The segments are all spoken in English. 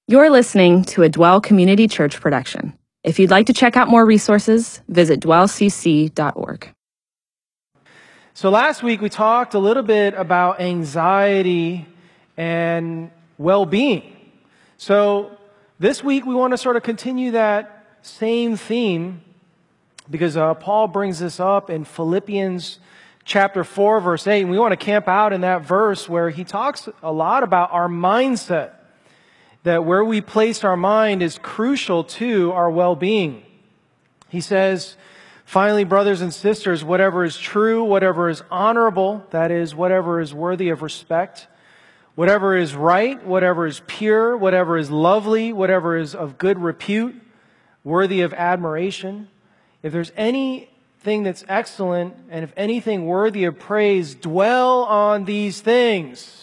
You're listening to a Dwell Community Church production. If you'd like to check out more resources, visit dwellcc.org. So last week we talked a little bit about anxiety and well-being. So this week we want to sort of continue that same theme because Paul brings this up in Philippians chapter 4, verse 8. And we want to camp out in that verse where he talks a lot about our mindset, that where we place our mind is crucial to our well-being. He says, finally, brothers and sisters, whatever is true, whatever is honorable, that is, whatever is worthy of respect, whatever is right, whatever is pure, whatever is lovely, whatever is of good repute, worthy of admiration, if there's anything that's excellent, and if anything worthy of praise, dwell on these things.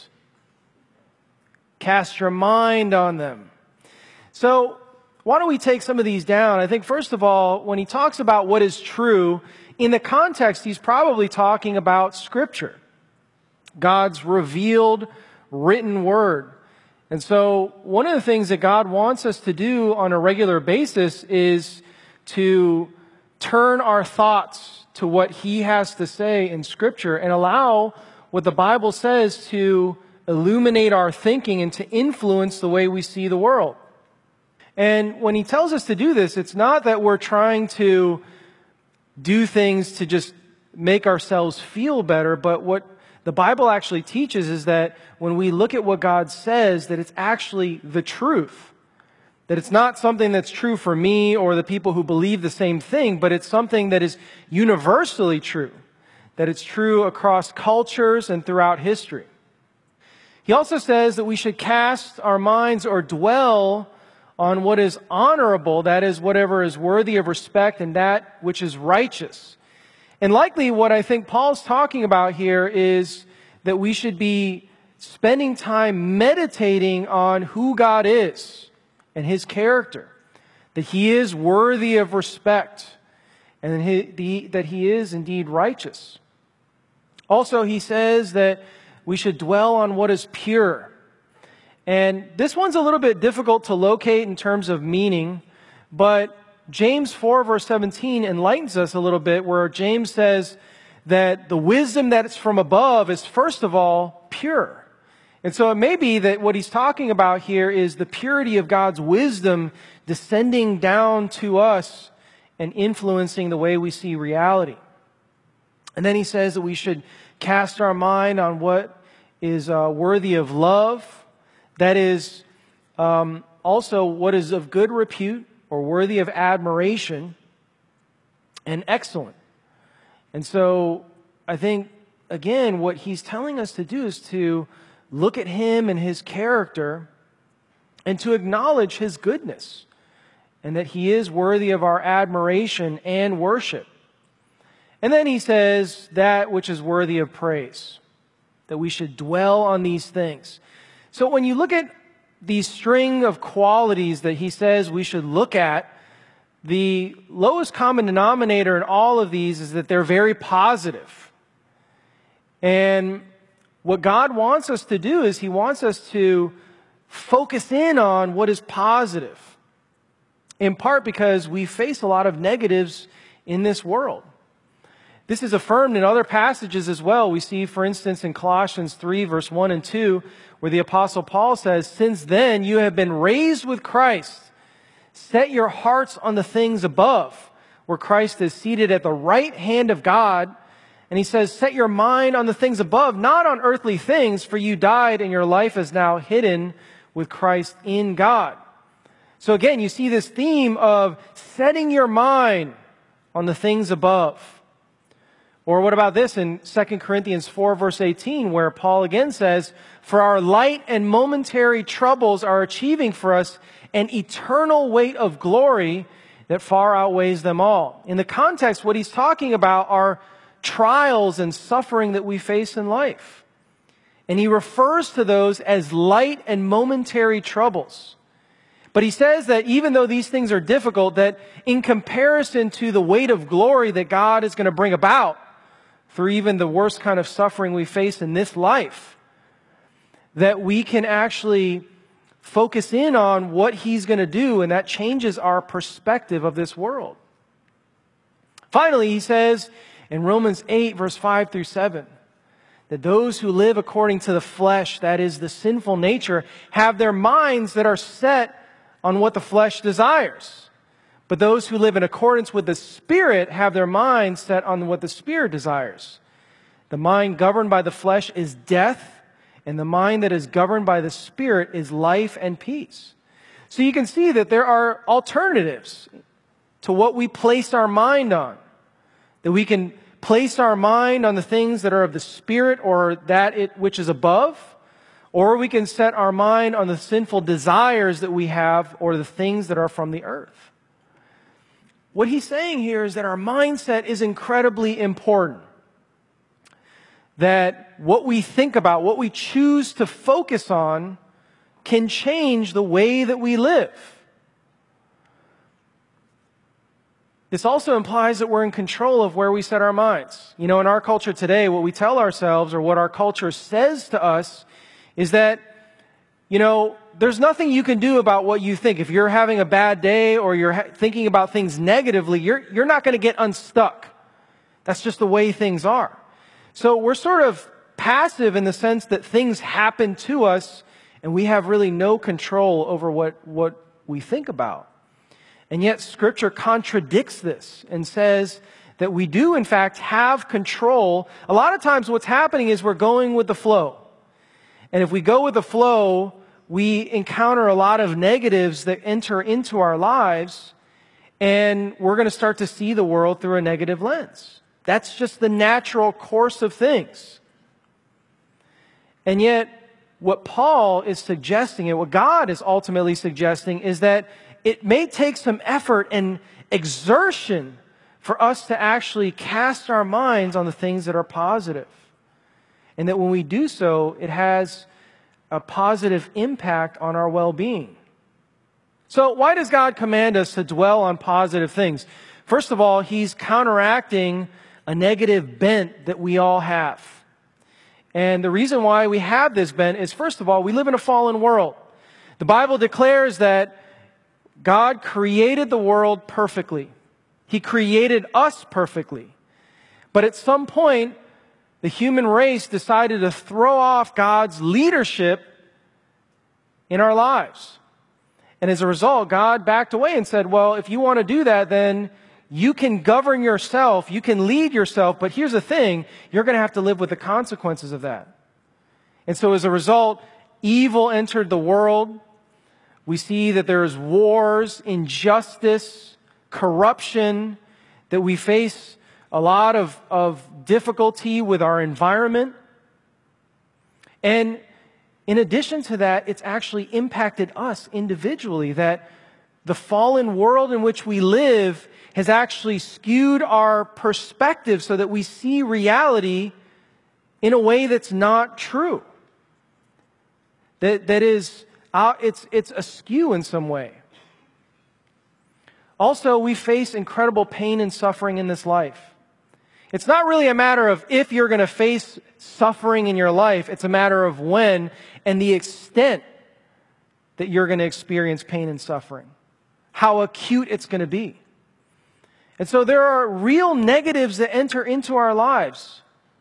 Cast your mind on them. So why don't we take some of these down? I think, first of all, when he talks about what is true, in the context, he's probably talking about Scripture, God's revealed, written Word. And so one of the things that God wants us to do on a regular basis is to turn our thoughts to what He has to say in Scripture and allow what the Bible says to illuminate our thinking and to influence the way we see the world. And when he tells us to do this, it's not that we're trying to do things to just make ourselves feel better, but what the Bible actually teaches is that when we look at what God says, that it's actually the truth. That it's not something that's true for me or the people who believe the same thing, but it's something that is universally true. That it's true across cultures and throughout history. He also says that we should cast our minds or dwell on what is honorable, that is, whatever is worthy of respect, and that which is righteous. And likely what I think Paul's talking about here is that we should be spending time meditating on who God is and His character, that He is worthy of respect, and that He is indeed righteous. Also, he says that we should dwell on what is pure. And this one's a little bit difficult to locate in terms of meaning, but James 4 verse 17 enlightens us a little bit, where James says that the wisdom that's from above is first of all pure. And so it may be that what he's talking about here is the purity of God's wisdom descending down to us and influencing the way we see reality. And then he says that we should cast our mind on what is worthy of love, that is also what is of good repute or worthy of admiration and excellent. And so I think, again, what he's telling us to do is to look at Him and His character and to acknowledge His goodness and that He is worthy of our admiration and worship. And then he says that which is worthy of praise, that we should dwell on these things. So when you look at these string of qualities that he says we should look at, the lowest common denominator in all of these is that they're very positive. And what God wants us to do is He wants us to focus in on what is positive, in part because we face a lot of negatives in this world. This is affirmed in other passages as well. We see, for instance, in Colossians 3, verse 1 and 2, where the Apostle Paul says, "Since then you have been raised with Christ. Set your hearts on the things above, where Christ is seated at the right hand of God." And he says, "Set your mind on the things above, not on earthly things, for you died and your life is now hidden with Christ in God." So again, you see this theme of setting your mind on the things above. Or what about this in 2 Corinthians 4 verse 18, where Paul again says, "For our light and momentary troubles are achieving for us an eternal weight of glory that far outweighs them all." In the context, what he's talking about are trials and suffering that we face in life. And he refers to those as light and momentary troubles. But he says that even though these things are difficult, that in comparison to the weight of glory that God is going to bring about through even the worst kind of suffering we face in this life, that we can actually focus in on what he's going to do, and that changes our perspective of this world. Finally, he says in Romans 8, verse 5 through 7, that those who live according to the flesh, that is the sinful nature, have their minds that are set on what the flesh desires. But those who live in accordance with the Spirit have their minds set on what the Spirit desires. The mind governed by the flesh is death, and the mind that is governed by the Spirit is life and peace. So you can see that there are alternatives to what we place our mind on. That we can place our mind on the things that are of the Spirit or that which is above, or we can set our mind on the sinful desires that we have or the things that are from the earth. What he's saying here is that our mindset is incredibly important. That what we think about, what we choose to focus on, can change the way that we live. This also implies that we're in control of where we set our minds. You know, in our culture today, what we tell ourselves or what our culture says to us is that, you know, there's nothing you can do about what you think. If you're having a bad day or you're thinking about things negatively, you're not going to get unstuck. That's just the way things are. So we're sort of passive in the sense that things happen to us and we have really no control over what we think about. And yet Scripture contradicts this and says that we do in fact have control. A lot of times what's happening is we're going with the flow. And if we go with the flow, we encounter a lot of negatives that enter into our lives, and we're going to start to see the world through a negative lens. That's just the natural course of things. And yet, what Paul is suggesting and what God is ultimately suggesting is that it may take some effort and exertion for us to actually cast our minds on the things that are positive. And that when we do so, it has a positive impact on our well-being. So why does God command us to dwell on positive things? First of all, He's counteracting a negative bent that we all have. And the reason why we have this bent is, first of all, we live in a fallen world. The Bible declares that God created the world perfectly. He created us perfectly. But at some point, the human race decided to throw off God's leadership in our lives. And as a result, God backed away and said, well, if you want to do that, then you can govern yourself, you can lead yourself, but here's the thing, you're going to have to live with the consequences of that. And so as a result, evil entered the world. We see that there's wars, injustice, corruption, that we face a lot of difficulty with our environment. And in addition to that, it's actually impacted us individually, that the fallen world in which we live has actually skewed our perspective so that we see reality in a way that's not true. That is, it's askew in some way. Also, we face incredible pain and suffering in this life. It's not really a matter of if you're going to face suffering in your life. It's a matter of when and the extent that you're going to experience pain and suffering. How acute it's going to be. And so there are real negatives that enter into our lives.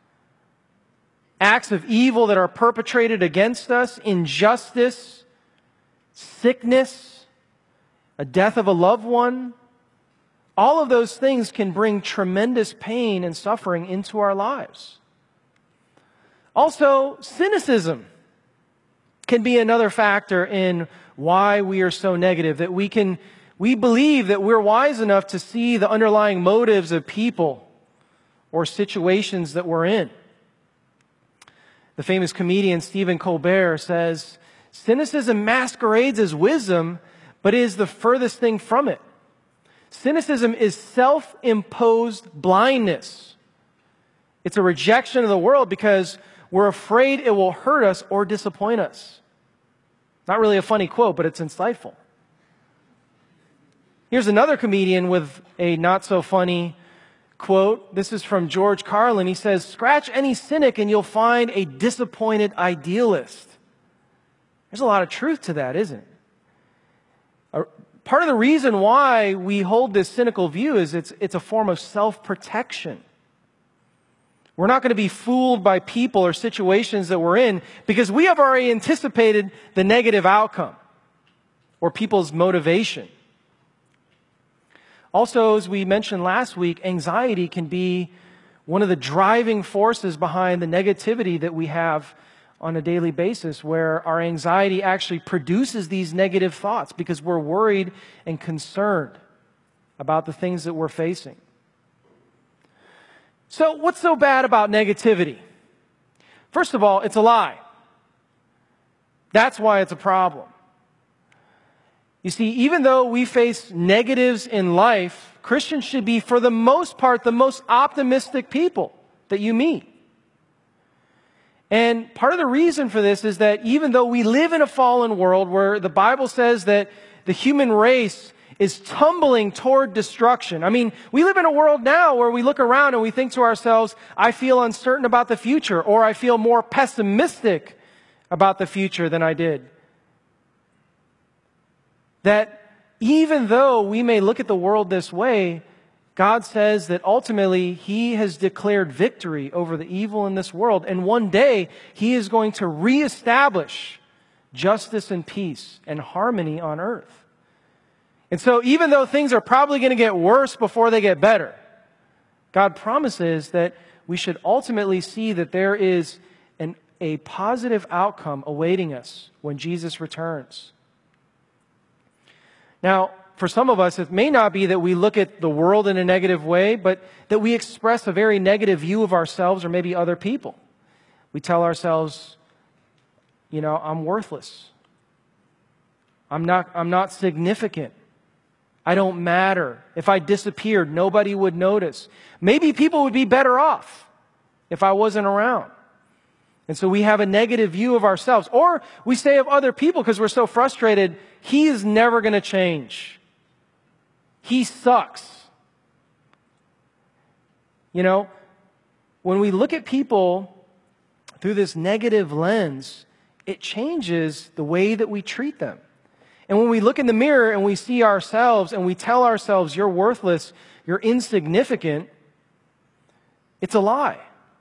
Acts of evil that are perpetrated against us, injustice, sickness, a death of a loved one. All of those things can bring tremendous pain and suffering into our lives. Also, cynicism can be another factor in why we are so negative, that we believe that we're wise enough to see the underlying motives of people or situations that we're in. The famous comedian Stephen Colbert says, cynicism masquerades as wisdom, but is the furthest thing from it. Cynicism is self-imposed blindness. It's a rejection of the world because we're afraid it will hurt us or disappoint us. Not really a funny quote, but it's insightful. Here's another comedian with a not-so-funny quote. This is from George Carlin. He says, "Scratch any cynic and you'll find a disappointed idealist." There's a lot of truth to that, isn't it? Part of the reason why we hold this cynical view is it's a form of self-protection. We're not going to be fooled by people or situations that we're in because we have already anticipated the negative outcome or people's motivation. Also, as we mentioned last week, anxiety can be one of the driving forces behind the negativity that we have on a daily basis, where our anxiety actually produces these negative thoughts because we're worried and concerned about the things that we're facing. So what's so bad about negativity? First of all, it's a lie. That's why it's a problem. You see, even though we face negatives in life, Christians should be, for the most part, the most optimistic people that you meet. And part of the reason for this is that even though we live in a fallen world where the Bible says that the human race is tumbling toward destruction. I mean, we live in a world now where we look around and we think to ourselves, I feel uncertain about the future, or I feel more pessimistic about the future than I did. That even though we may look at the world this way, God says that ultimately He has declared victory over the evil in this world. And one day He is going to reestablish justice and peace and harmony on earth. And so even though things are probably going to get worse before they get better, God promises that we should ultimately see that there is a positive outcome awaiting us when Jesus returns. Now, for some of us, it may not be that we look at the world in a negative way, but that we express a very negative view of ourselves or maybe other people. We tell ourselves, I'm worthless. I'm not significant. I don't matter. If I disappeared, nobody would notice. Maybe people would be better off if I wasn't around. And so we have a negative view of ourselves. Or we say of other people because we're so frustrated, he is never going to change. He sucks. When we look at people through this negative lens, it changes the way that we treat them. And when we look in the mirror and we see ourselves and we tell ourselves, you're worthless, you're insignificant, it's a lie.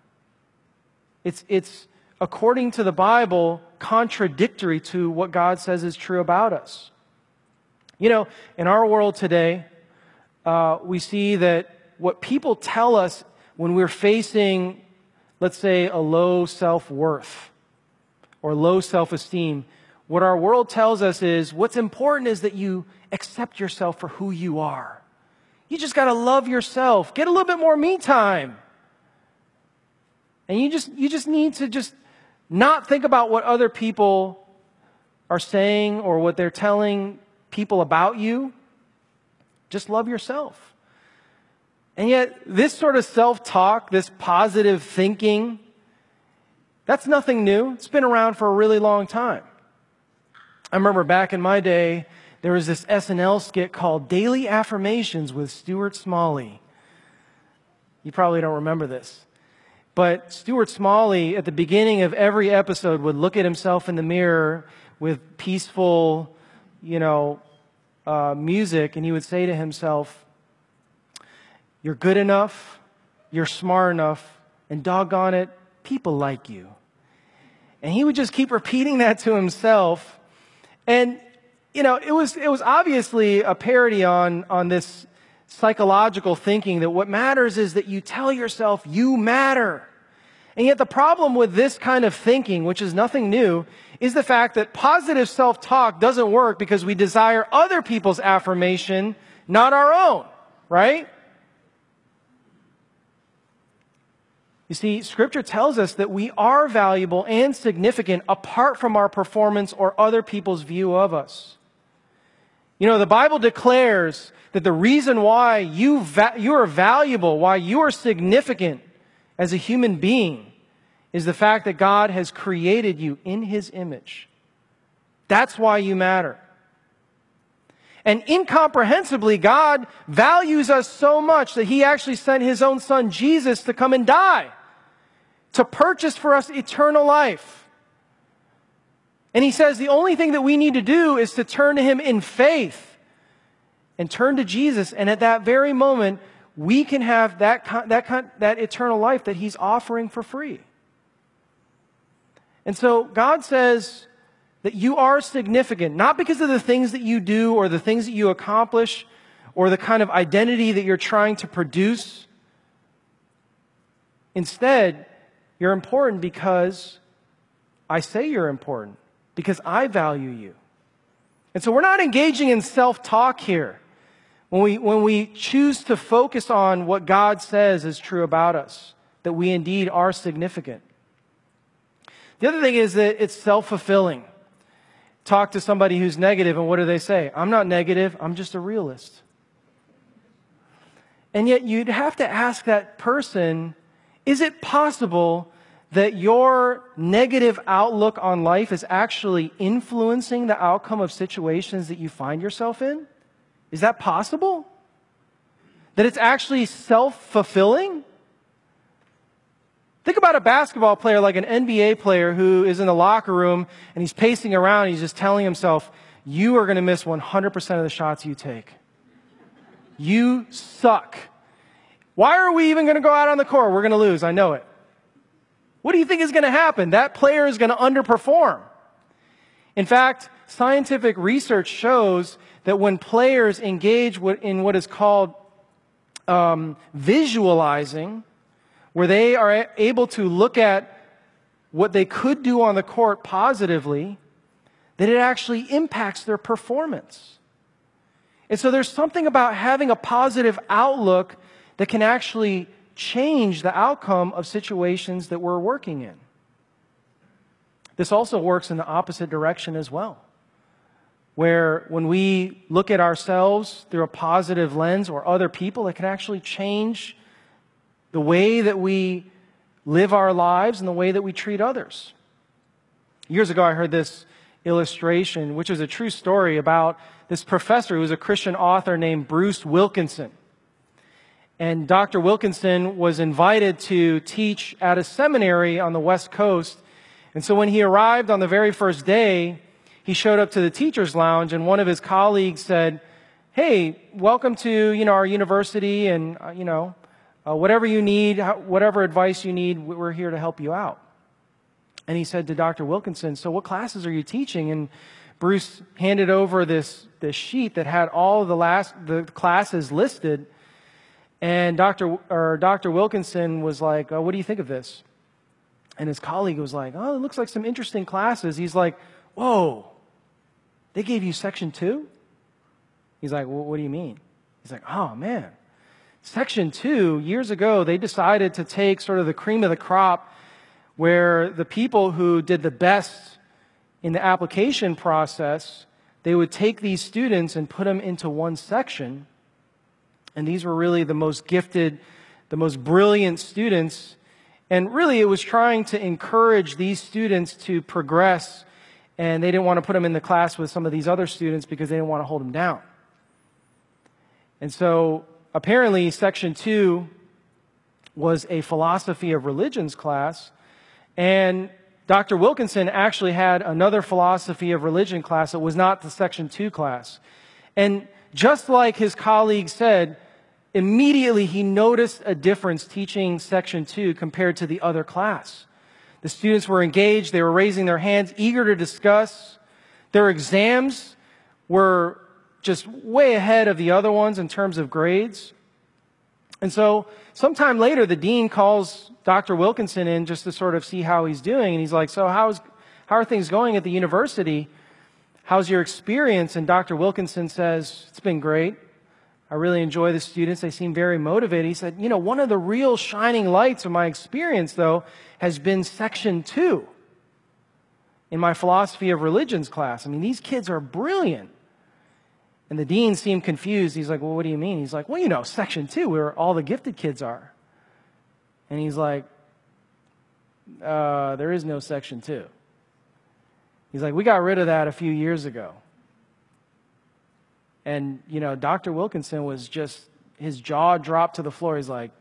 It's according to the Bible, contradictory to what God says is true about us. In our world today, we see that what people tell us when we're facing, let's say, a low self-worth or low self-esteem, what our world tells us is what's important is that you accept yourself for who you are. You just got to love yourself. Get a little bit more me time. And you just need to just not think about what other people are saying or what they're telling people about you. Just love yourself. And yet, this sort of self-talk, this positive thinking, that's nothing new. It's been around for a really long time. I remember back in my day, there was this SNL skit called Daily Affirmations with Stuart Smalley. You probably don't remember this. But Stuart Smalley, at the beginning of every episode, would look at himself in the mirror with peaceful, music, and he would say to himself, you're good enough, you're smart enough, and doggone it, people like you. And he would just keep repeating that to himself. And, it was obviously a parody on this psychological thinking that what matters is that you tell yourself you matter. And yet the problem with this kind of thinking, which is nothing new, is the fact that positive self-talk doesn't work because we desire other people's affirmation, not our own, right? You see, Scripture tells us that we are valuable and significant apart from our performance or other people's view of us. The Bible declares that the reason why you are valuable, why you are significant as a human being, is the fact that God has created you in His image. That's why you matter. And incomprehensibly, God values us so much that He actually sent His own Son, Jesus, to come and die, to purchase for us eternal life. And he says the only thing that we need to do is to turn to him in faith and turn to Jesus. And at that very moment, we can have that eternal life that he's offering for free. And so God says that you are significant, not because of the things that you do or the things that you accomplish or the kind of identity that you're trying to produce. Instead, you're important because I say you're important, because I value you. And so we're not engaging in self-talk here when we choose to focus on what God says is true about us, that we indeed are significant. The other thing is that it's self-fulfilling. Talk to somebody who's negative, and what do they say? I'm not negative, I'm just a realist. And yet you'd have to ask that person, is it possible that your negative outlook on life is actually influencing the outcome of situations that you find yourself in? Is that possible? That it's actually self-fulfilling? Think about a basketball player like an NBA player who is in the locker room and he's pacing around and he's just telling himself, you are going to miss 100% of the shots you take. You suck. Why are we even going to go out on the court? We're going to lose. I know it. What do you think is going to happen? That player is going to underperform. In fact, scientific research shows that when players engage in what is called visualizing, where they are able to look at what they could do on the court positively, that it actually impacts their performance. And so there's something about having a positive outlook that can actually change the outcome of situations that we're working in. This also works in the opposite direction as well, where when we look at ourselves through a positive lens or other people, it can actually change the way that we live our lives and the way that we treat others. Years ago, I heard this illustration, which is a true story, about this professor who was a Christian author named Bruce Wilkinson. And Dr. Wilkinson was invited to teach at a seminary on the West Coast. And so when he arrived on the very first day, he showed up to the teacher's lounge, and one of his colleagues said, hey, welcome to, our university, and, whatever you need, whatever advice you need, we're here to help you out. And he said to Dr. Wilkinson, so what classes are you teaching? And Bruce handed over this sheet that had all of the classes listed. And Dr. Wilkinson was like, what do you think of this? And his colleague was like, oh, it looks like some interesting classes. He's like, whoa, they gave you section 2? He's like, well, what do you mean? He's like, oh, man. Section 2, years ago, they decided to take sort of the cream of the crop, where the people who did the best in the application process, they would take these students and put them into one section. And these were really the most gifted, the most brilliant students. And really it was trying to encourage these students to progress. And they didn't want to put them in the class with some of these other students because they didn't want to hold them down. And so apparently section 2 was a philosophy of religions class. And Dr. Wilkinson actually had another philosophy of religion class that was not the section 2 class. And just like his colleague said, immediately he noticed a difference teaching section 2 compared to the other class. The students were engaged, they were raising their hands, eager to discuss. Their exams were just way ahead of the other ones in terms of grades. And so sometime later, the dean calls Dr. Wilkinson in just to sort of see how he's doing. And he's like, so how are things going at the university? How's your experience? And Dr. Wilkinson says, it's been great. I really enjoy the students. They seem very motivated. He said, one of the real shining lights of my experience, though, has been section 2 in my philosophy of religions class. I mean, these kids are brilliant. And the dean seemed confused. He's like, well, what do you mean? He's like, well, section 2, where all the gifted kids are. And he's like, there is no section 2. He's like, we got rid of that a few years ago. And, Dr. Wilkinson was just, his jaw dropped to the floor. He's like,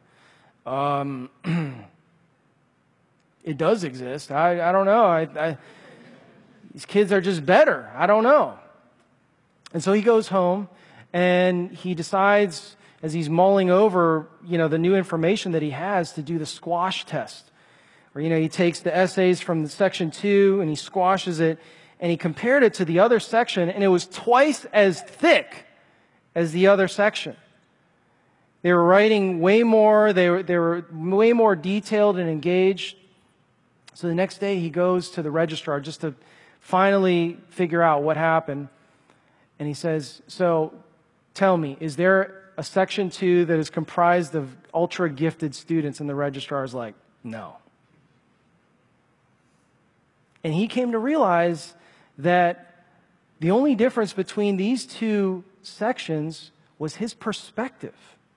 it does exist. I don't know. these kids are just better. I don't know. And so he goes home and he decides, as he's mulling over, the new information that he has, to do the squash test. Or, he takes the essays from section 2 and he squashes it, and he compared it to the other section, and it was twice as thick as the other section. They were writing way more, they were way more detailed and engaged. So the next day he goes to the registrar just to finally figure out what happened. And he says, so tell me, is there a section 2 that is comprised of ultra gifted students? And the registrar is like, no. And he came to realize that the only difference between these two sections was his perspective.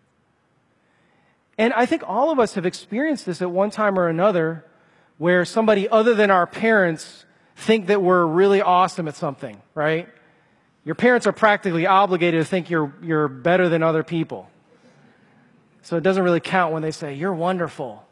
And I think all of us have experienced this at one time or another, where somebody other than our parents think that we're really awesome at something, right? Your parents are practically obligated to think you're better than other people. So it doesn't really count when they say, you're wonderful.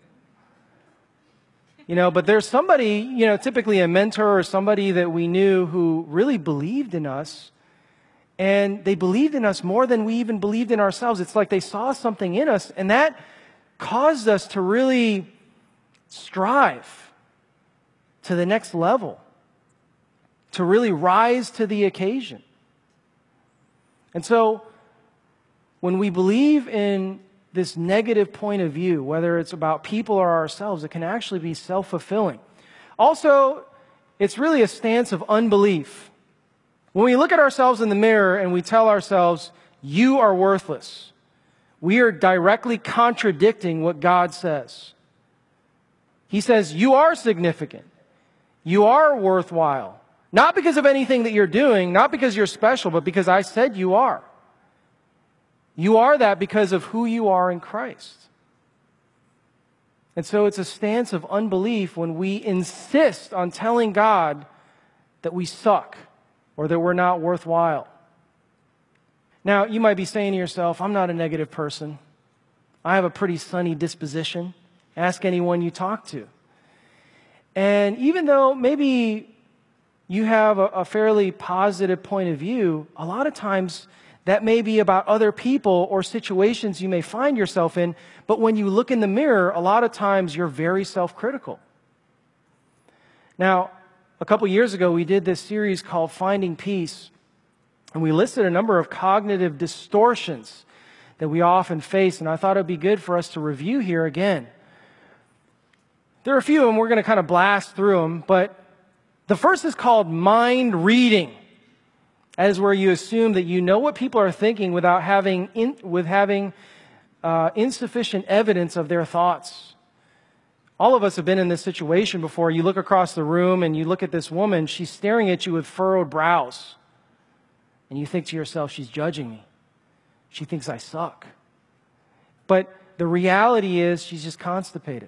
But there's somebody, typically a mentor or somebody that we knew who really believed in us. And they believed in us more than we even believed in ourselves. It's like they saw something in us, and that caused us to really strive to the next level, to really rise to the occasion. And so, when we believe in this negative point of view, whether it's about people or ourselves, it can actually be self-fulfilling. Also, it's really a stance of unbelief. When we look at ourselves in the mirror and we tell ourselves, you are worthless, we are directly contradicting what God says. He says, you are significant. You are worthwhile. Not because of anything that you're doing, not because you're special, but because I said you are. You are that because of who you are in Christ. And so it's a stance of unbelief when we insist on telling God that we suck or that we're not worthwhile. Now, you might be saying to yourself, I'm not a negative person. I have a pretty sunny disposition. Ask anyone you talk to. And even though maybe you have a fairly positive point of view, a lot of times that may be about other people or situations you may find yourself in, but when you look in the mirror, a lot of times you're very self-critical. Now, a couple years ago, we did this series called Finding Peace, and we listed a number of cognitive distortions that we often face, and I thought it would be good for us to review here again. There are a few of them, we're going to kind of blast through them, but the first is called mind reading. That is where you assume that you know what people are thinking without having insufficient evidence of their thoughts. All of us have been in this situation before. You look across the room and you look at this woman, she's staring at you with furrowed brows. And you think to yourself, she's judging me. She thinks I suck. But the reality is she's just constipated.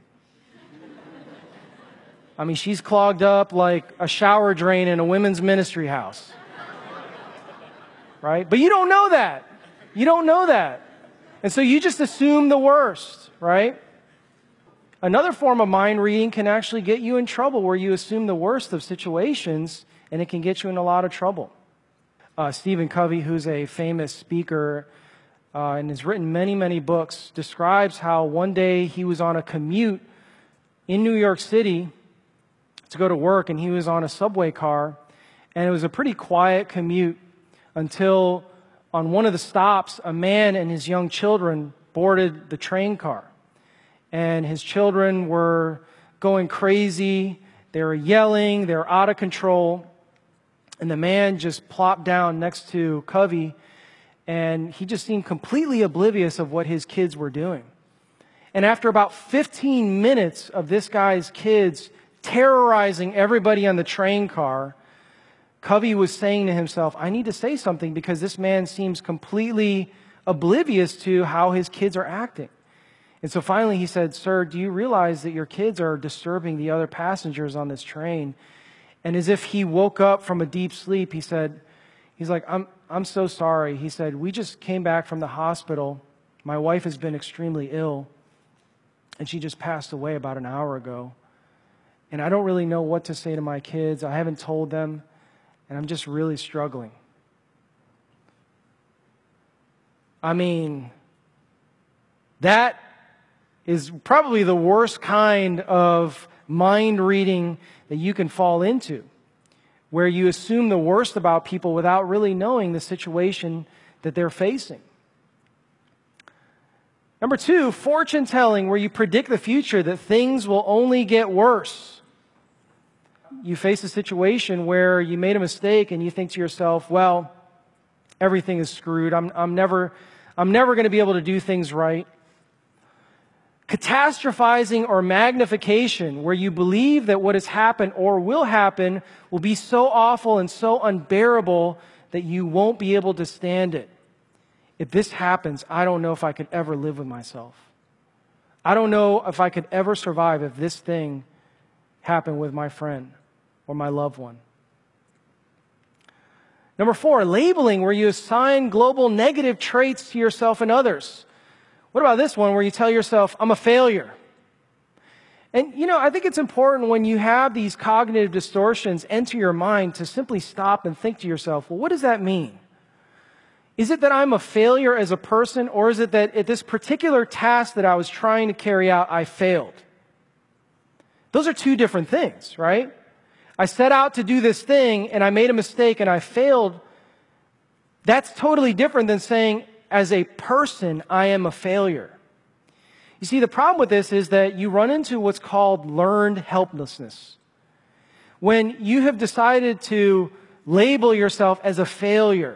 I mean, she's clogged up like a shower drain in a women's ministry house. Right? But you don't know that. You don't know that. And so you just assume the worst, right? Another form of mind reading can actually get you in trouble, where you assume the worst of situations, and it can get you in a lot of trouble. Stephen Covey, who's a famous speaker and has written many, many books, describes how one day he was on a commute in New York City to go to work, and he was on a subway car, and it was a pretty quiet commute until on one of the stops, a man and his young children boarded the train car. And his children were going crazy. They were yelling. They were out of control. And the man just plopped down next to Covey, and he just seemed completely oblivious of what his kids were doing. And after about 15 minutes of this guy's kids terrorizing everybody on the train car, Covey was saying to himself, I need to say something because this man seems completely oblivious to how his kids are acting. And so finally he said, Sir, do you realize that your kids are disturbing the other passengers on this train? And as if he woke up from a deep sleep, he's like, I'm so sorry. He said, we just came back from the hospital. My wife has been extremely ill, and she just passed away about an hour ago. and I don't really know what to say to my kids. I haven't told them, and I'm just really struggling. I mean, that is probably the worst kind of mind reading that you can fall into, where you assume the worst about people without really knowing the situation that they're facing. Number 2, fortune telling, where you predict the future, that things will only get worse. You face a situation where you made a mistake and you think to yourself, well, everything is screwed. I'm never going to be able to do things right. Catastrophizing or magnification, where you believe that what has happened or will happen will be so awful and so unbearable that you won't be able to stand it. If this happens, I don't know if I could ever live with myself. I don't know if I could ever survive if this thing happened with my friend or my loved one. Number 4, labeling, where you assign global negative traits to yourself and others. What about this one where you tell yourself, I'm a failure? And, I think it's important when you have these cognitive distortions enter your mind to simply stop and think to yourself, well, what does that mean? Is it that I'm a failure as a person, or is it that at this particular task that I was trying to carry out, I failed? Those are two different things, right? I set out to do this thing and I made a mistake and I failed. That's totally different than saying, as a person, I am a failure. You see, the problem with this is that you run into what's called learned helplessness. When you have decided to label yourself as a failure,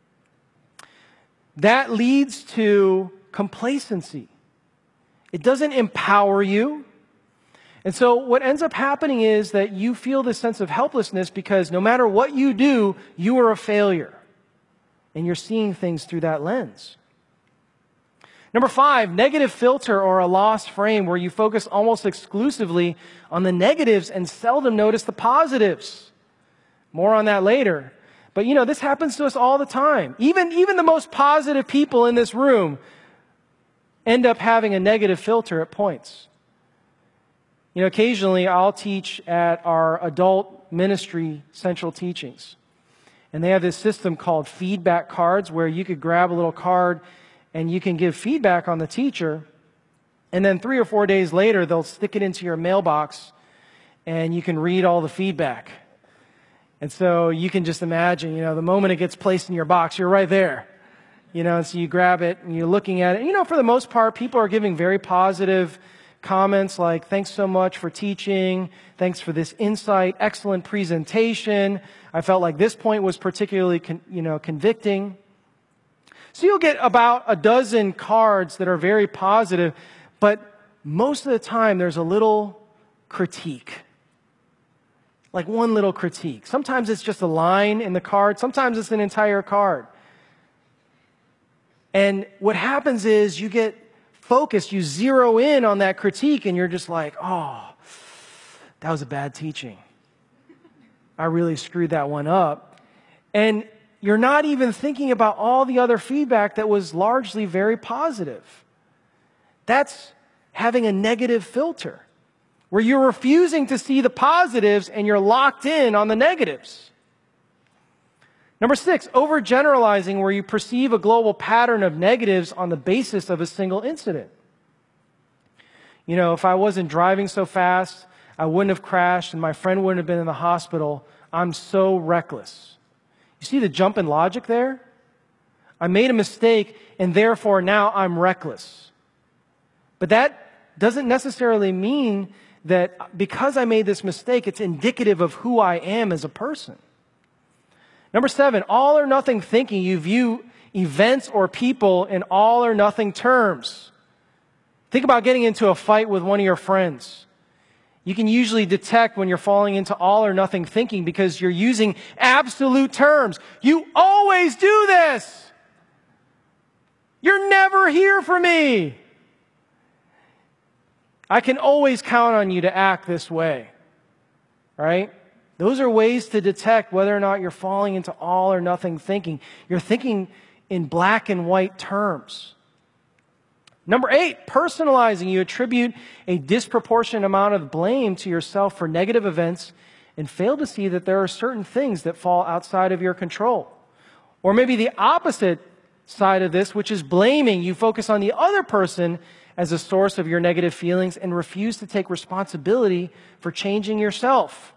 that leads to complacency. It doesn't empower you. And so what ends up happening is that you feel this sense of helplessness because no matter what you do, you are a failure. And you're seeing things through that lens. Number 5, negative filter or a lost frame, where you focus almost exclusively on the negatives and seldom notice the positives. More on that later. But this happens to us all the time. Even the most positive people in this room end up having a negative filter at points. Occasionally I'll teach at our adult ministry central teachings. And they have this system called feedback cards, where you could grab a little card and you can give feedback on the teacher. And then 3 or 4 days later, they'll stick it into your mailbox and you can read all the feedback. And so you can just imagine, the moment it gets placed in your box, you're right there. And so you grab it and you're looking at it. For the most part, people are giving very positive comments like, thanks so much for teaching. Thanks for this insight. Excellent presentation. I felt like this point was particularly, convicting. So you'll get about a dozen cards that are very positive, but most of the time there's a little critique. Like one little critique. Sometimes it's just a line in the card. Sometimes it's an entire card. And what happens is you get focused, you zero in on that critique, and you're just like, oh, that was a bad teaching. I really screwed that one up. And you're not even thinking about all the other feedback that was largely very positive. That's having a negative filter, where you're refusing to see the positives and you're locked in on the negatives. Number 6, overgeneralizing, where you perceive a global pattern of negatives on the basis of a single incident. If I wasn't driving so fast, I wouldn't have crashed and my friend wouldn't have been in the hospital. I'm so reckless. You see the jump in logic there? I made a mistake and therefore now I'm reckless. But that doesn't necessarily mean that because I made this mistake, it's indicative of who I am as a person. Number 7, all or nothing thinking. You view events or people in all or nothing terms. Think about getting into a fight with one of your friends. You can usually detect when you're falling into all or nothing thinking because you're using absolute terms. You always do this. You're never here for me. I can always count on you to act this way. Right? Those are ways to detect whether or not you're falling into all or nothing thinking. You're thinking in black and white terms. Number 8, personalizing. You attribute a disproportionate amount of blame to yourself for negative events and fail to see that there are certain things that fall outside of your control. Or maybe the opposite side of this, which is blaming. You focus on the other person as a source of your negative feelings and refuse to take responsibility for changing yourself.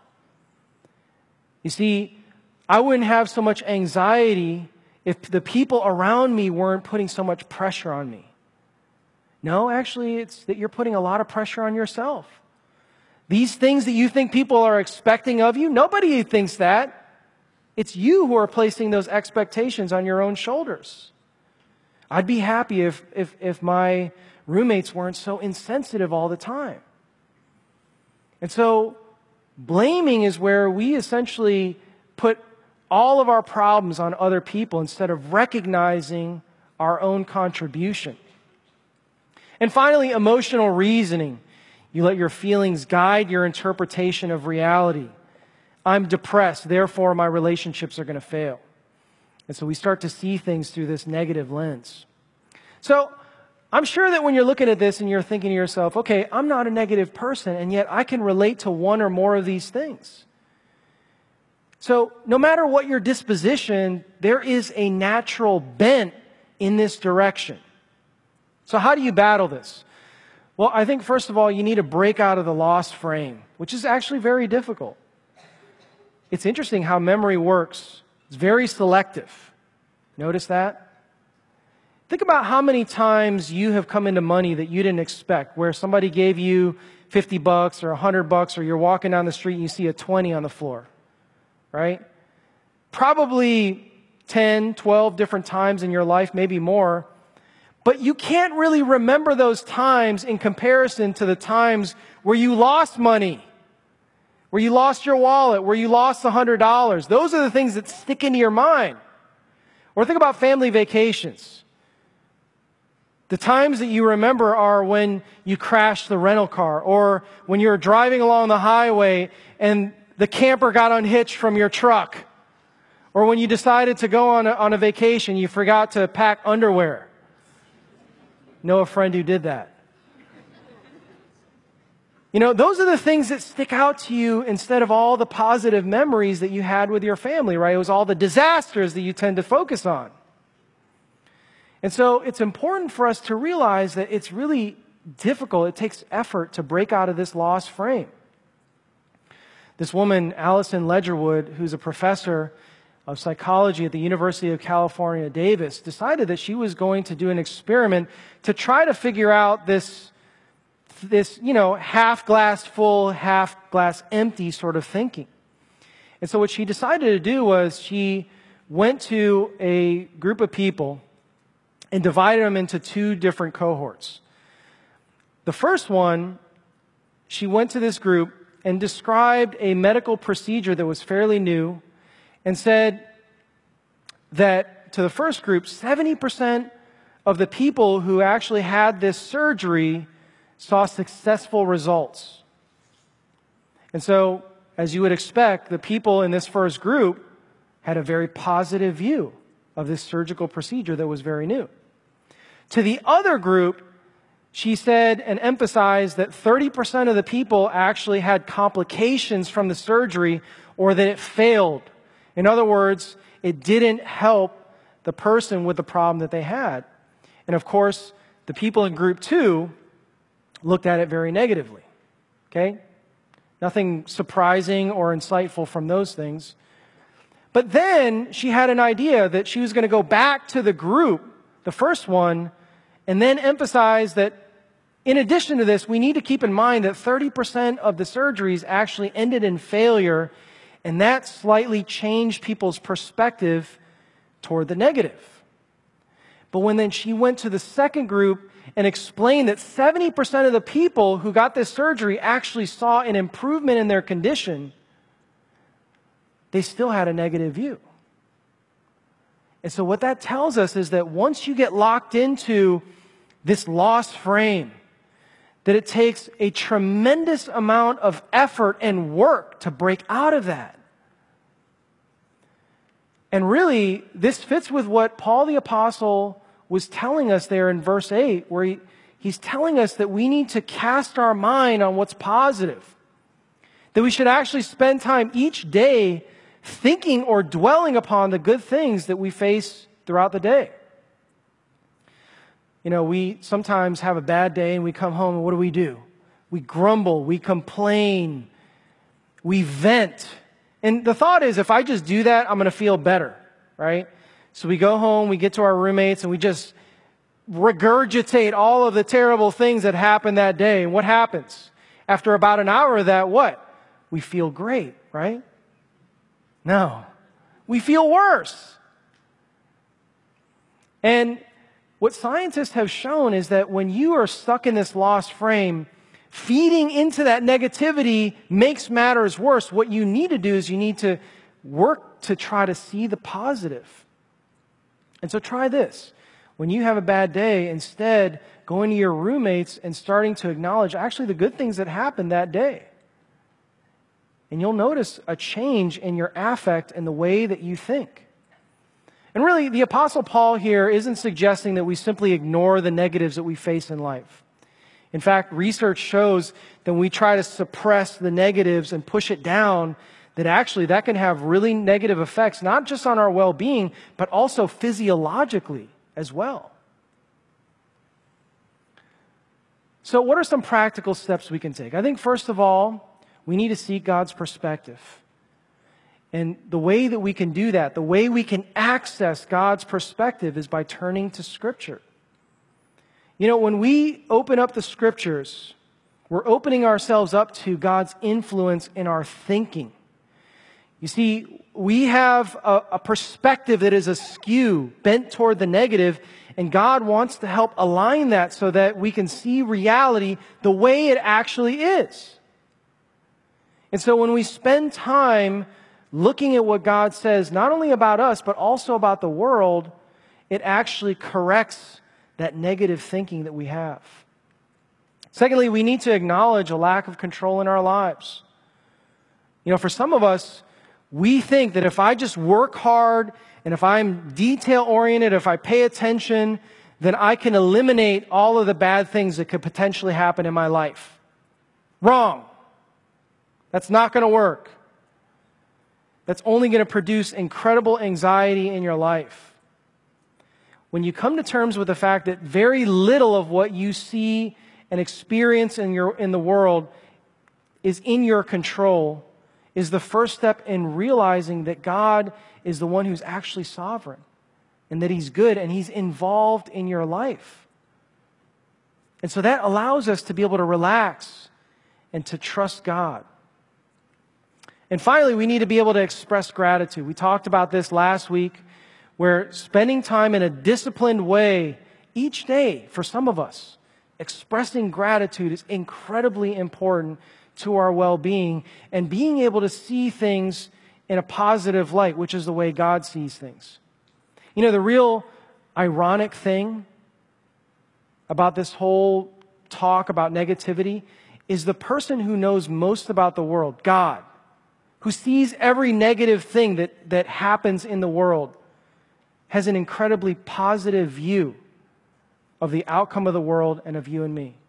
You see, I wouldn't have so much anxiety if the people around me weren't putting so much pressure on me. No, actually, it's that you're putting a lot of pressure on yourself. These things that you think people are expecting of you, nobody thinks that. It's you who are placing those expectations on your own shoulders. I'd be happy if my roommates weren't so insensitive all the time. And so blaming is where we essentially put all of our problems on other people instead of recognizing our own contribution. And finally, emotional reasoning. You let your feelings guide your interpretation of reality. I'm depressed, therefore my relationships are going to fail. And so we start to see things through this negative lens. So I'm sure that when you're looking at this and you're thinking to yourself, okay, I'm not a negative person, and yet I can relate to one or more of these things. So no matter what your disposition, there is a natural bent in this direction. So how do you battle this? Well, I think first of all, you need to break out of the lost frame, which is actually very difficult. It's interesting how memory works. It's very selective. Notice that? Think about how many times you have come into money that you didn't expect, where somebody gave you $50 or $100, or you're walking down the street and you see a 20 on the floor, right? Probably 10, 12 different times in your life, maybe more. But you can't really remember those times in comparison to the times where you lost money, where you lost your wallet, where you lost $100. Those are the things that stick into your mind. Or think about family vacations. The times that you remember are when you crashed the rental car, or when you were driving along the highway and the camper got unhitched from your truck, or when you decided to go on a vacation, you forgot to pack underwear. Know a friend who did that. You know, those are the things that stick out to you instead of all the positive memories that you had with your family, right? It was all the disasters that you tend to focus on. And so it's important for us to realize that it's really difficult. It takes effort to break out of this lost frame. This woman, Allison Ledgerwood, who's a professor of psychology at the University of California, Davis, decided that she was going to do an experiment to try to figure out this half glass full, half glass empty sort of thinking. And so what she decided to do was she went to a group of people and divided them into 2 different cohorts. The first one, she went to this group and described a medical procedure that was fairly new, and said that to the first group, 70% of the people who actually had this surgery saw successful results. And so, as you would expect, the people in this first group had a very positive view of this surgical procedure that was very new. To the other group, she said and emphasized that 30% of the people actually had complications from the surgery, or that it failed. In other words, it didn't help the person with the problem that they had. And of course, the people in group 2 looked at it very negatively. Okay? Nothing surprising or insightful from those things. But then she had an idea that she was going to go back to the group, the first one, and then emphasize that in addition to this, we need to keep in mind that 30% of the surgeries actually ended in failure. And that slightly changed people's perspective toward the negative. But when then she went to the second group and explained that 70% of the people who got this surgery actually saw an improvement in their condition, they still had a negative view. And so what that tells us is that once you get locked into this lost frame, that it takes a tremendous amount of effort and work to break out of that. And really, this fits with what Paul the Apostle was telling us there in verse 8, where He's telling us that we need to cast our mind on what's positive, that we should actually spend time each day thinking or dwelling upon the good things that we face throughout the day. You know, we sometimes have a bad day and we come home and what do? We grumble, we complain, we vent. And the thought is, if I just do that, I'm going to feel better, right? So we go home, we get to our roommates, and we just regurgitate all of the terrible things that happened that day. And what happens? After about an hour of that, what? We feel great, right? No. We feel worse. And what scientists have shown is that when you are stuck in this lost frame, feeding into that negativity makes matters worse. What you need to do is you need to work to try to see the positive. And so try this. When you have a bad day, instead, going to your roommates and starting to acknowledge actually the good things that happened that day. And you'll notice a change in your affect and the way that you think. And really, the Apostle Paul here isn't suggesting that we simply ignore the negatives that we face in life. In fact, research shows that when we try to suppress the negatives and push it down, that actually that can have really negative effects, not just on our well-being, but also physiologically as well. So what are some practical steps we can take? I think first of all, we need to seek God's perspective. And the way that we can do that, the way we can access God's perspective is by turning to Scripture. You know, when we open up the Scriptures, we're opening ourselves up to God's influence in our thinking. You see, we have a perspective that is askew, bent toward the negative, and God wants to help align that so that we can see reality the way it actually is. And so when we spend time looking at what God says, not only about us, but also about the world, it actually corrects that negative thinking that we have. Secondly, we need to acknowledge a lack of control in our lives. You know, for some of us, we think that if I just work hard and if I'm detail-oriented, if I pay attention, then I can eliminate all of the bad things that could potentially happen in my life. Wrong. That's not going to work. That's only going to produce incredible anxiety in your life. When you come to terms with the fact that very little of what you see and experience in the world is in your control, is the first step in realizing that God is the one who's actually sovereign and that He's good and He's involved in your life. And so that allows us to be able to relax and to trust God. And finally, we need to be able to express gratitude. We talked about this last week, where spending time in a disciplined way each day, for some of us, expressing gratitude is incredibly important to our well-being and being able to see things in a positive light, which is the way God sees things. You know, the real ironic thing about this whole talk about negativity is the person who knows most about the world, God, who sees every negative thing that happens in the world, has an incredibly positive view of the outcome of the world and of you and me.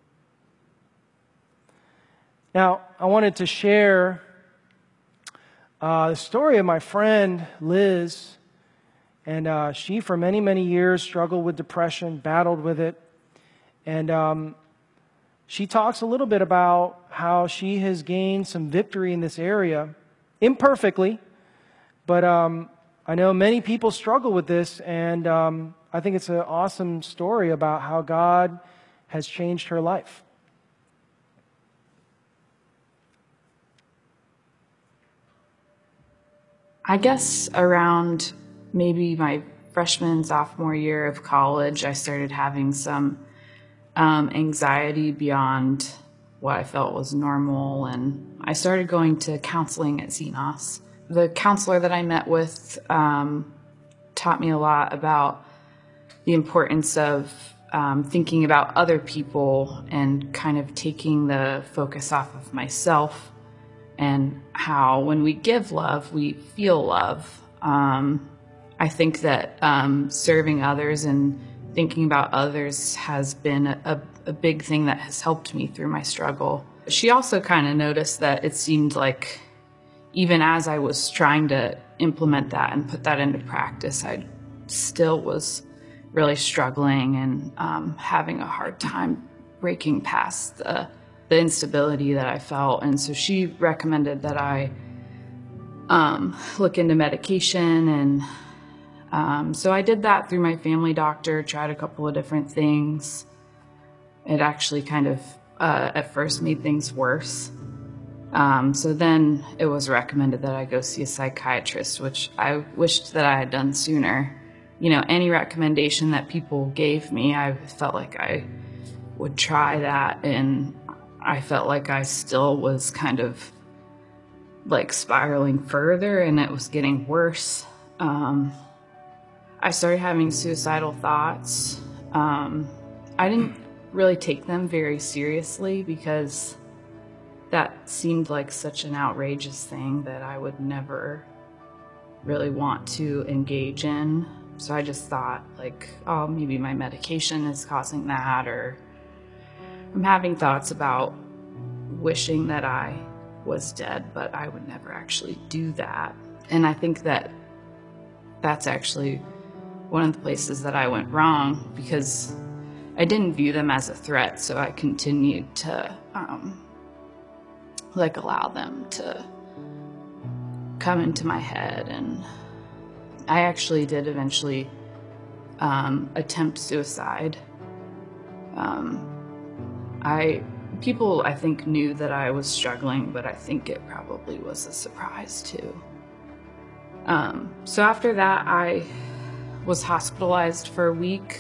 Now, I wanted to share the story of my friend Liz. And she, for many, many years, struggled with depression, battled with it. And she talks a little bit about how she has gained some victory in this area, imperfectly. But I know many people struggle with this, and I think it's an awesome story about how God has changed her life. I guess around maybe my freshman, sophomore year of college, I started having some anxiety beyond what I felt was normal, and I started going to counseling at Xenos. The counselor that I met with taught me a lot about the importance of thinking about other people and kind of taking the focus off of myself, and how when we give love, we feel love. I think that serving others and thinking about others has been a big thing that has helped me through my struggle. She also kind of noticed that it seemed like even as I was trying to implement that and put that into practice, I still was really struggling and having a hard time breaking past the instability that I felt. And so she recommended that I look into medication. And so I did that through my family doctor, tried a couple of different things. It actually kind of at first made things worse. So then it was recommended that I go see a psychiatrist, which I wished that I had done sooner. You know, any recommendation that people gave me, I felt like I would try that, and I felt like I still was kind of like spiraling further, and it was getting worse. I started having suicidal thoughts. I didn't really take them very seriously because that seemed like such an outrageous thing that I would never really want to engage in. So I just thought like, oh, maybe my medication is causing that, or I'm having thoughts about wishing that I was dead, but I would never actually do that. And I think that that's actually one of the places that I went wrong, because I didn't view them as a threat, so I continued to allow them to come into my head. And I actually did eventually attempt suicide. People, I think, knew that I was struggling, but I think it probably was a surprise too. So after that, I was hospitalized for a week.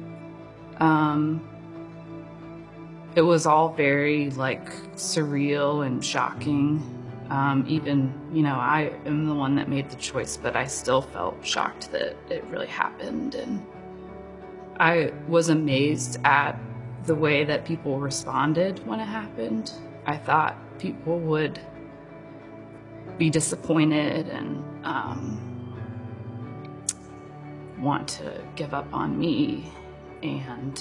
It was all very surreal and shocking. Even, I am the one that made the choice, but I still felt shocked that it really happened. And I was amazed at the way that people responded when it happened. I thought people would be disappointed and want to give up on me and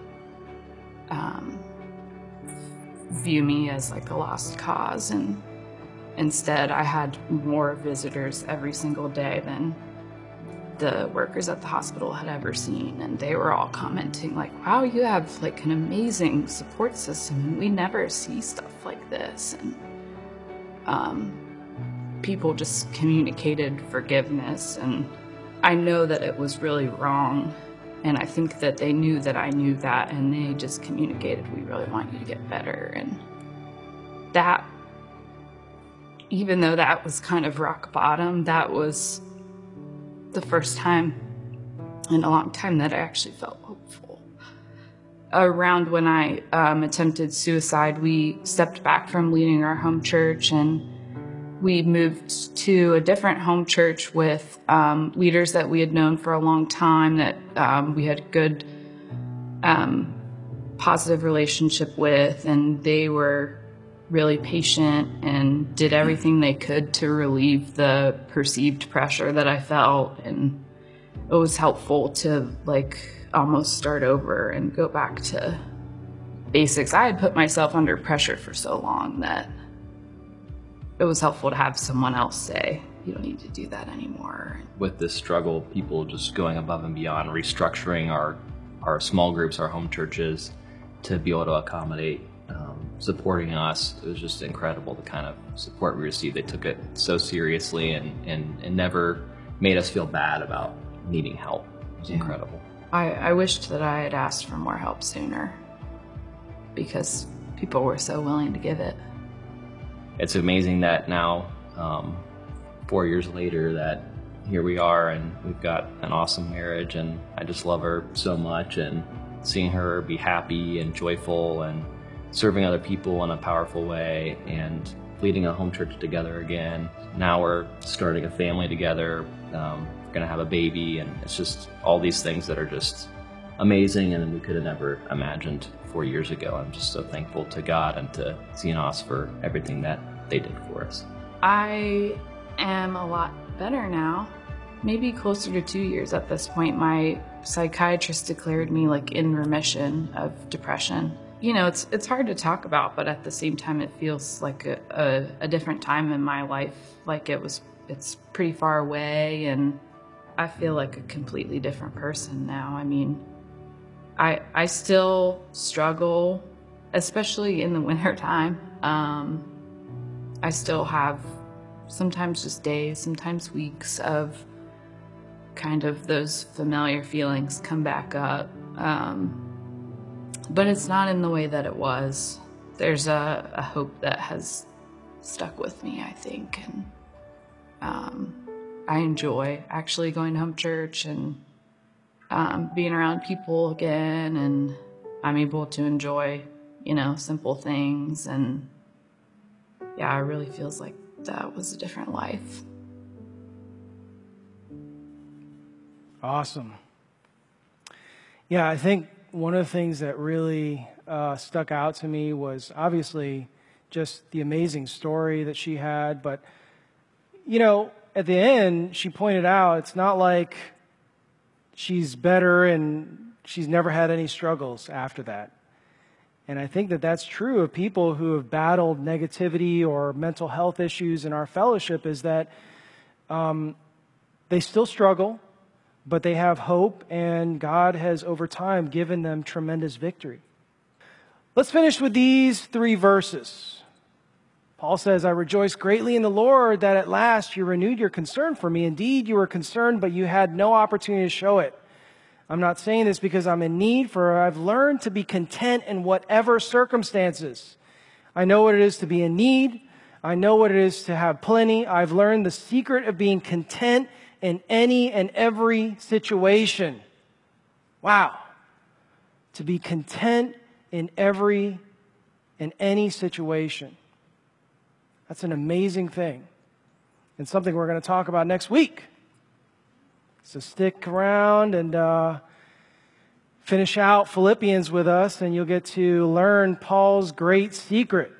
view me as a lost cause. And instead, I had more visitors every single day than the workers at the hospital had ever seen, and they were all commenting wow, you have an amazing support system, and we never see stuff like this. And people just communicated forgiveness, and I know that it was really wrong, and I think that they knew that I knew that, and they just communicated, we really want you to get better. And that, even though that was kind of rock bottom, that was the first time in a long time that I actually felt hopeful. Around when I attempted suicide, we stepped back from leading our home church, and we moved to a different home church with leaders that we had known for a long time, that we had good, positive relationship with, and they were really patient and did everything they could to relieve the perceived pressure that I felt. And it was helpful to almost start over and go back to basics. I had put myself under pressure for so long that it was helpful to have someone else say, you don't need to do that anymore. With this struggle, people just going above and beyond, restructuring our small groups, our home churches, to be able to accommodate supporting us. It was just incredible, the kind of support we received. They took it so seriously and never made us feel bad about needing help. It was incredible. I wished that I had asked for more help sooner, because people were so willing to give it. It's amazing that now, 4 years later, that here we are and we've got an awesome marriage, and I just love her so much, and seeing her be happy and joyful and serving other people in a powerful way and leading a home church together again. Now we're starting a family together. We're going to have a baby, and it's just all these things that are just amazing, and we could have never imagined 4 years ago. I'm just so thankful to God and to Xenos for everything that they did for us. I am a lot better now, maybe closer to 2 years at this point. My psychiatrist declared me like in remission of depression. You know, it's hard to talk about, but at the same time, it feels like a different time in my life. Like it's pretty far away, and I feel like a completely different person now. I mean, I still struggle, especially in the wintertime. I still have sometimes just days, sometimes weeks of kind of those familiar feelings come back up. But it's not in the way that it was. There's a hope that has stuck with me, I think. And I enjoy actually going to home church and being around people again. And I'm able to enjoy, you know, simple things. And yeah, it really feels like that was a different life. Awesome. Yeah, I think one of the things that really stuck out to me was obviously just the amazing story that she had. But, you know, at the end, she pointed out it's not like she's better and she's never had any struggles after that. And I think that that's true of people who have battled negativity or mental health issues in our fellowship, is that they still struggle, but they have hope, and God has over time given them tremendous victory. Let's finish with these 3 verses. Paul says, I rejoice greatly in the Lord that at last you renewed your concern for me. Indeed, you were concerned, but you had no opportunity to show it. I'm not saying this because I'm in need, for I've learned to be content in whatever circumstances. I know what it is to be in need. I know what it is to have plenty. I've learned the secret of being content in any and every situation. Wow. To be content in any situation. That's an amazing thing, and something we're going to talk about next week. So stick around and finish out Philippians with us, and you'll get to learn Paul's great secret.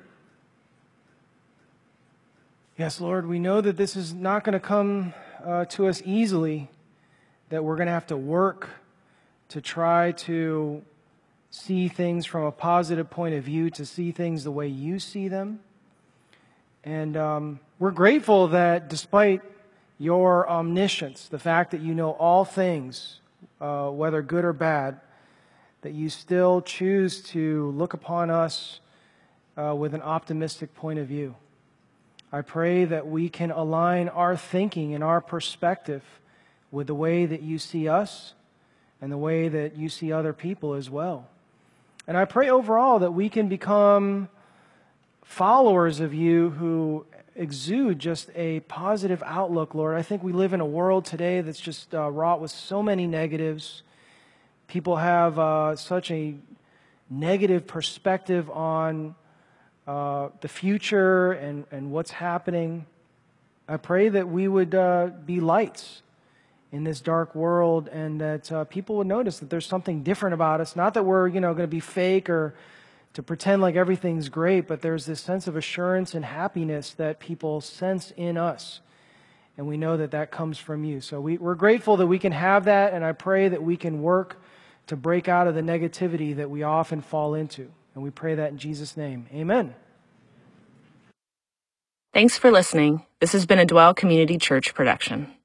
Yes, Lord, we know that this is not going to come to us easily, that we're going to have to work to try to see things from a positive point of view, to see things the way you see them. And we're grateful that despite your omniscience, the fact that you know all things, whether good or bad, that you still choose to look upon us with an optimistic point of view. I pray that we can align our thinking and our perspective with the way that you see us and the way that you see other people as well. And I pray overall that we can become followers of you who exude just a positive outlook, Lord. I think we live in a world today that's just wrought with so many negatives. People have such a negative perspective on the future and what's happening. I pray that we would be lights in this dark world, and that people would notice that there's something different about us. Not that we're going to be fake or to pretend like everything's great, but there's this sense of assurance and happiness that people sense in us. And we know that that comes from you. So we're grateful that we can have that, and I pray that we can work to break out of the negativity that we often fall into. And we pray that in Jesus' name. Amen. Thanks for listening. This has been a Dwell Community Church production.